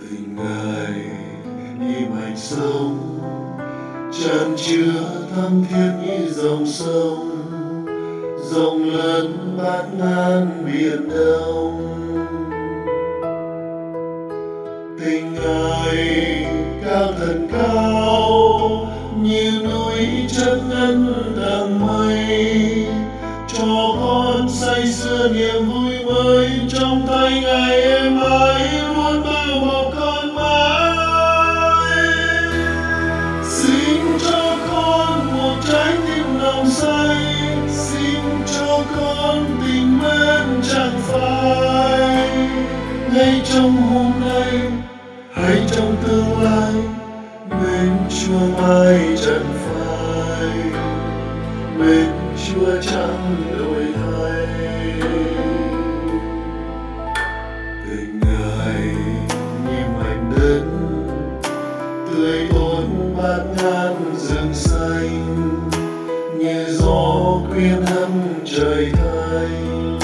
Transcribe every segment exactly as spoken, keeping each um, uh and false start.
Tình ngày im hạnh sống, chan chứa thắm thiết như dòng sông, rộng lớn bát ngát biển đông. Tình ngày cao thật cao như núi chân ngân tầng mây, cho con say sưa niềm vui mới trong tay Ngài êm ái luôn bao bọc con mãi. Xin cho con một trái tim nồng say, xin cho con tình mến chẳng phai. Ngay trong hôm nay hay trong tương lai, mến Chúa mãi chẳng phai, mến Chúa chẳng đổi thay. Tình Ngài nhịp hạnh đất, tươi tốt bát ngát rừng xanh, như gió quyến hâm trời thanh.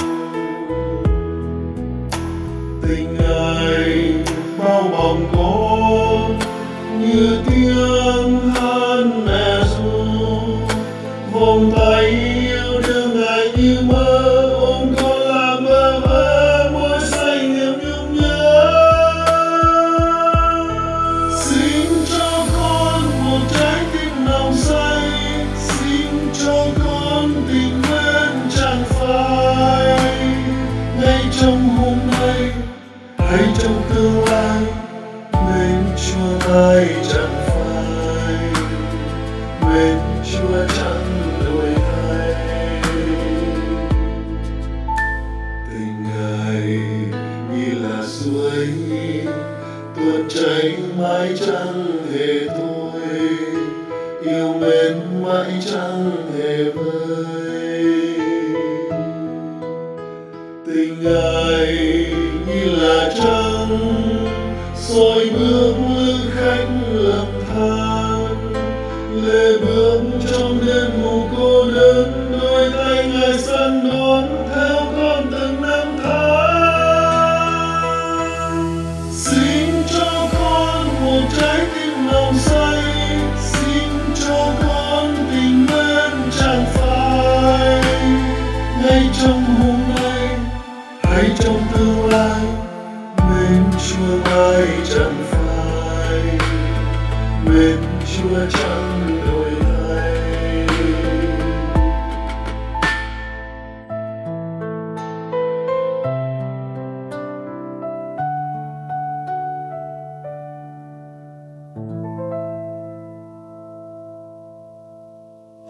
Tình Ngài bao bọc con như tiếng hát mẹ ru, vòng tay yêu đương Ngài như mơ, ôm con làm bơ vơ môi say niềm nhung nhớ. Xin cho con một trái tim nồng say, xin cho con tình mến chẳng phai. Ngay trong hôm nay hay trong tương lai, mến Chúa mãi chẳng phai, mến Chúa chẳng đổi thay. Tình Ngài như là suối tuôn chảy mãi chẳng hề thôi, yêu mến mãi chẳng hề vơi. Tình Ngài như là trăng soi bước lữ khách lầm than, lê bước trong đêm mù cô đơn, đôi tay Ngài săn đón theo con từng năm tháng. Xin cho con một trái tim nồng say, xin cho con tình mến chẳng phai. Ngay trong hôm nay hay trong tương lai, mến Chúa mãi chẳng phai, mến Chúa chẳng